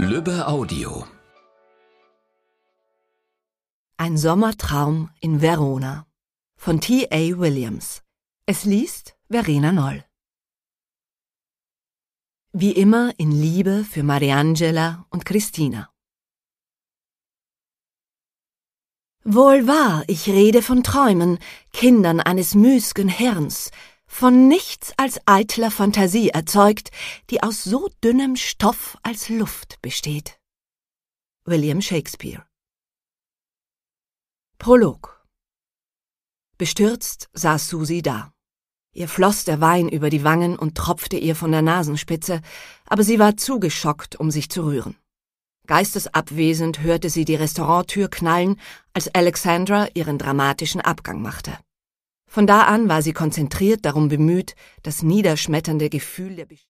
Lübbe Audio. Ein Sommertraum in Verona von T.A. Williams. Es liest Verena Noll. Wie immer in Liebe für Mariangela und Christina. Wohl wahr, ich rede von Träumen, Kindern eines müßgen Hirns, von nichts als eitler Fantasie erzeugt, die aus so dünnem Stoff als Luft besteht. William Shakespeare. Prolog. Bestürzt saß Susi da. Ihr floss der Wein über die Wangen und tropfte ihr von der Nasenspitze, aber sie war zu geschockt, um sich zu rühren. Geistesabwesend hörte sie die Restauranttür knallen, als Alexandra ihren dramatischen Abgang machte. Von da an war sie konzentriert darum bemüht, das niederschmetternde Gefühl der